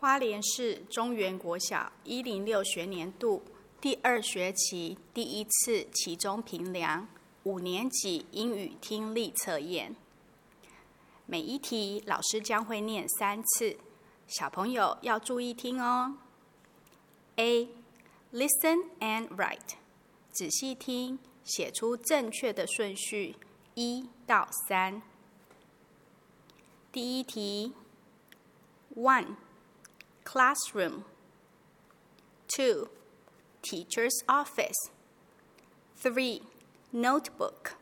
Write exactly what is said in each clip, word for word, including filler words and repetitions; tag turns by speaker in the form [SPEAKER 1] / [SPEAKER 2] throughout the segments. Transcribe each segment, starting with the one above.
[SPEAKER 1] 花莲市中原国小一零六学年度第二学期第一次期中评量五年级英语听力测验。每一题老师将会念三次，小朋友要注意听哦。A. Listen and write. 仔细听，写出正确的顺序一到三。第一题 one. Classroom. two. Teacher's office. three. Notebook.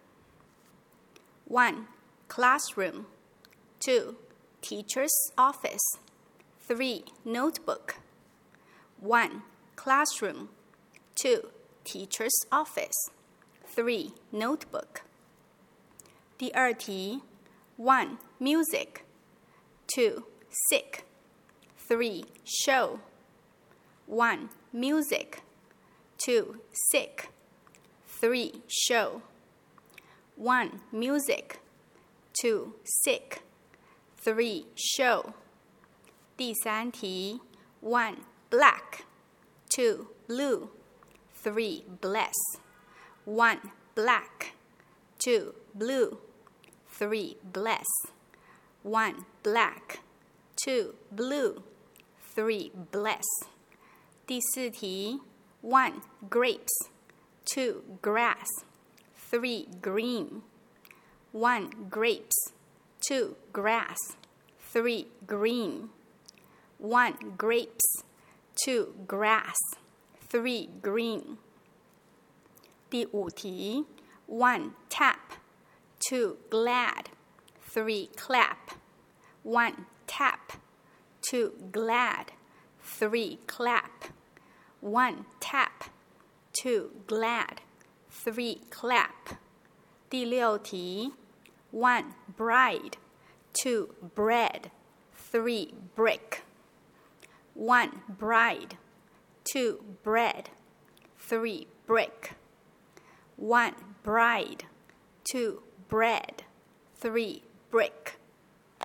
[SPEAKER 1] one. Classroom. two. Teacher's office. three. Notebook. one. Classroom. two. Teacher's office. three. Notebook. 第二题 one. Music. two. Sick. three. Show. one. Music. two. Sick. three. Show. one. Music. two. Sick. three. Show. 第三题 one. Black. two. Blue. three. Bless. one. Black. two. Blue. three. Bless. one. Black. two. Blue. three. Bless. 第四题 one. Grapes. two. Grass. three. Green. one. Grapes. two. Grass. three. Green. one. Grapes. two. Grass. three. Green. 第五题 one. Tap. two. Glad. three. Clap. one. Tap. two. Glad. three. Clap. one. Tap. two. Glad. three. Clap. 第六题 one. Bride. two. Bread. three. Brick. one. Bride. two. Bread. three. Brick. one. Bride. two. Bread. three. Brick.